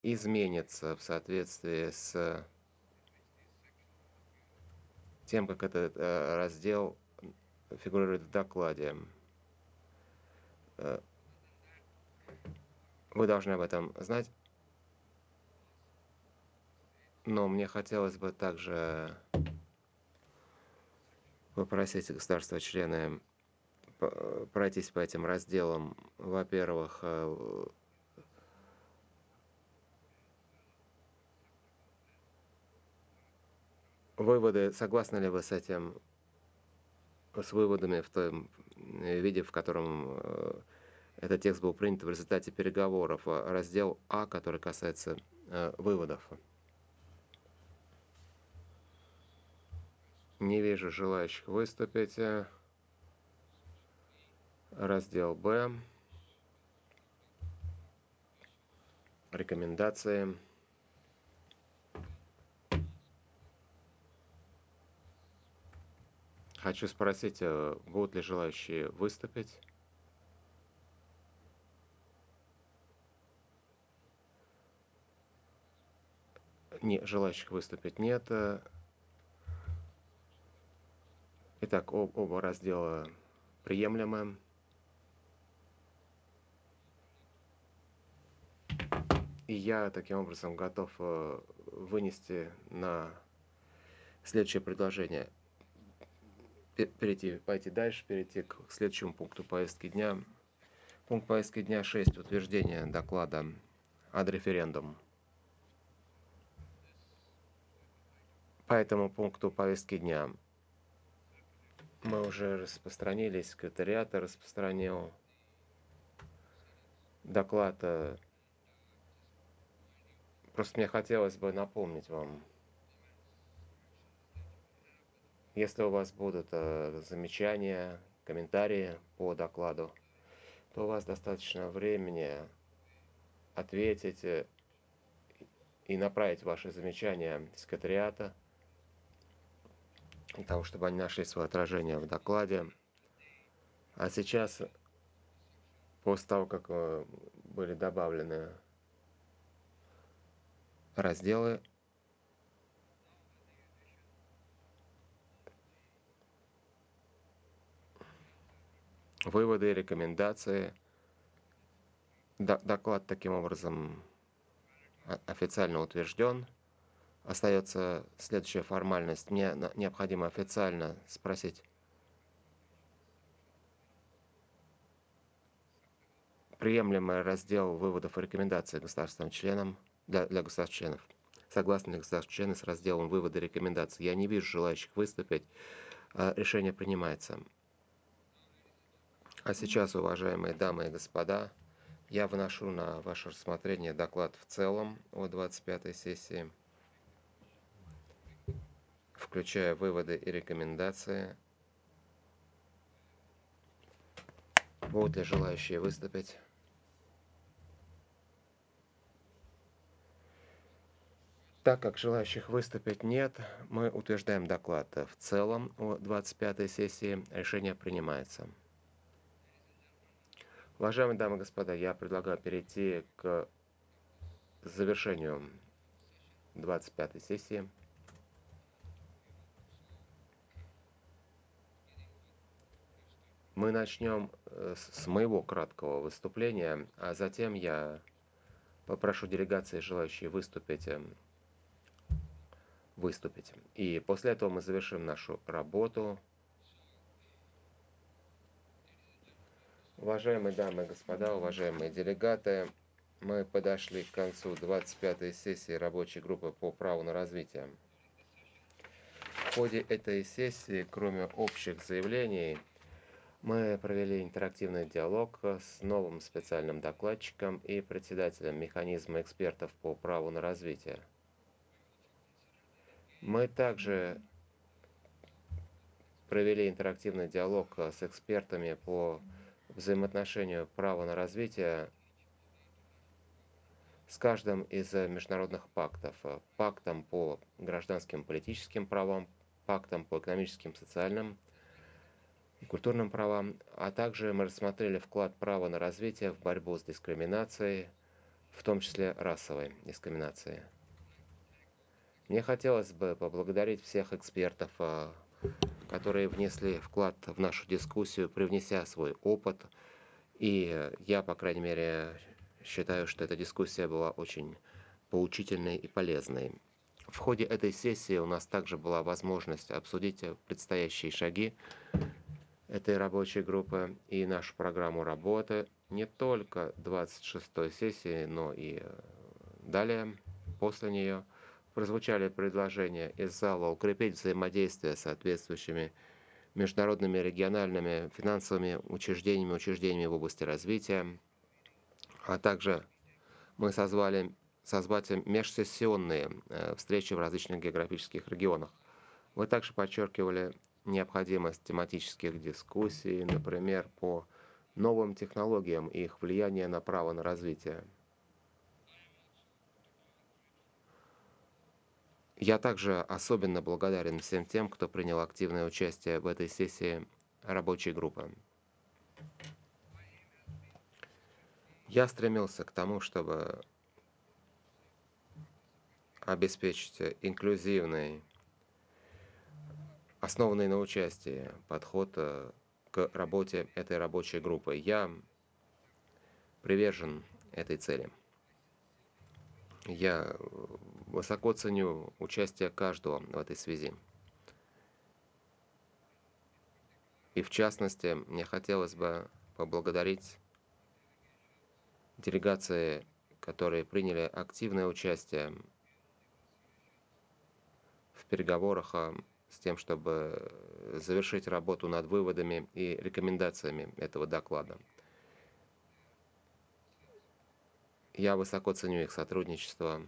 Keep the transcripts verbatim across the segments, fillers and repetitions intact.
изменится в соответствии с тем, как этот э, раздел фигурирует в докладе. Э, Вы должны об этом знать, но мне хотелось бы также попросить государства-члены п- пройтись по этим разделам. Во-первых, э, выводы, согласны ли вы с этим, с выводами в том э, виде, в котором э, этот текст был принят в результате переговоров? А Раздел А, который касается э, выводов. Не вижу желающих выступить. Э, Раздел Б. Рекомендации. Хочу спросить, э, будут ли желающие выступить? Не, желающих выступить нет. Э, Итак, об- оба раздела приемлемы. И я таким образом готов э, вынести на следующее предложение. Пе- Перейти, пойти дальше, перейти к следующему пункту повестки дня. Пункт повестки дня шесть. Утверждение доклада ad референдум. По этому пункту повестки дня мы уже распространили, секретариат распространил доклад. э, Просто мне хотелось бы напомнить вам, если у вас будут э, замечания, комментарии по докладу, то у вас достаточно времени ответить э, и направить ваши замечания секретариата, для того, чтобы они нашли свое отражение в докладе. А сейчас, после того, как э, были добавлены разделы, выводы и рекомендации, до- доклад таким образом о- официально утвержден. Остается следующая формальность. Мне на- необходимо официально спросить, приемлемый раздел выводов и рекомендаций государственным членам для, для государств-членов. Согласны ли государства-члены с разделом выводы и рекомендаций? Я не вижу желающих выступить. А, Решение принимается. А сейчас, уважаемые дамы и господа, я вношу на ваше рассмотрение доклад в целом о двадцать пятой сессии, включая выводы и рекомендации. Будут ли желающие выступить? Так как желающих выступить нет, мы утверждаем доклад в целом о двадцать пятой сессии. Решение принимается. Уважаемые дамы и господа, я предлагаю перейти к завершению двадцать пятой сессии. Мы начнем э, с с моего краткого выступления, а затем я попрошу делегации, желающие выступить, эм, выступить. И после этого мы завершим нашу работу. Уважаемые дамы и господа, уважаемые делегаты, мы подошли к концу двадцать пятой сессии рабочей группы по праву на развитие. В ходе этой сессии, кроме общих заявлений, мы провели интерактивный диалог с новым специальным докладчиком и председателем механизма экспертов по праву на развитие. Мы также провели интерактивный диалог с экспертами по взаимоотношению права на развитие с каждым из международных пактов. Пактом по гражданским и политическим правам, пактом по экономическим, социальным и культурным правам, а также мы рассмотрели вклад права на развитие в борьбу с дискриминацией, в том числе расовой дискриминации. Мне хотелось бы поблагодарить всех экспертов, а, которые внесли вклад в нашу дискуссию, привнеся свой опыт. И э, я, по крайней мере, считаю, что эта дискуссия была очень поучительной и полезной. В ходе этой сессии у нас также была возможность обсудить э, предстоящие шаги этой рабочей группы и нашу программу работы не только двадцать шестой сессии, но и э, далее, после нее. Прозвучали предложения из зала укрепить взаимодействие с соответствующими международными региональными финансовыми учреждениями, учреждениями в области развития, а также мы созвали созвать межсессионные э, встречи в различных географических регионах. Вы также подчеркивали необходимость тематических дискуссий, например, по новым технологиям и их влияние на право на развитие. Я также особенно благодарен всем тем, кто принял активное участие в этой сессии рабочей группы. Я стремился к тому, чтобы обеспечить инклюзивный, основанный на участии подход э, к работе этой рабочей группы. Я привержен этой цели. Я э, высоко ценю участие каждого в этой связи. И в частности, мне хотелось бы поблагодарить делегации, которые приняли активное участие в переговорах а, с тем, чтобы завершить работу над выводами и рекомендациями этого доклада. Я высоко ценю их сотрудничество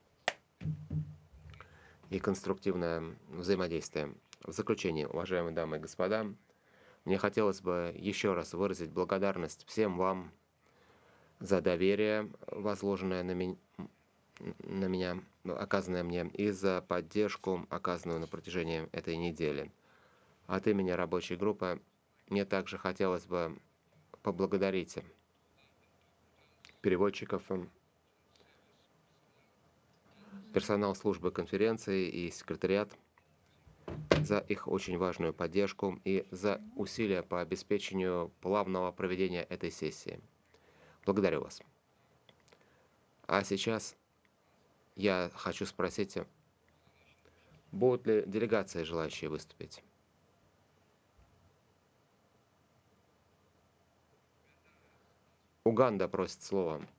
и конструктивное взаимодействие. В заключение, уважаемые дамы и господа, мне хотелось бы еще раз выразить благодарность всем вам за доверие, возложенное на, ми- на меня, ну, оказанное мне, и за поддержку, оказанную на протяжении этой недели. От имени рабочей группы мне также хотелось бы поблагодарить переводчиков, м, персонал службы конференции и секретариат за их очень важную поддержку и за усилия по обеспечению плавного проведения этой сессии. Благодарю вас. А сейчас я хочу спросить, будут ли делегации, желающие выступить? Уганда просит слова.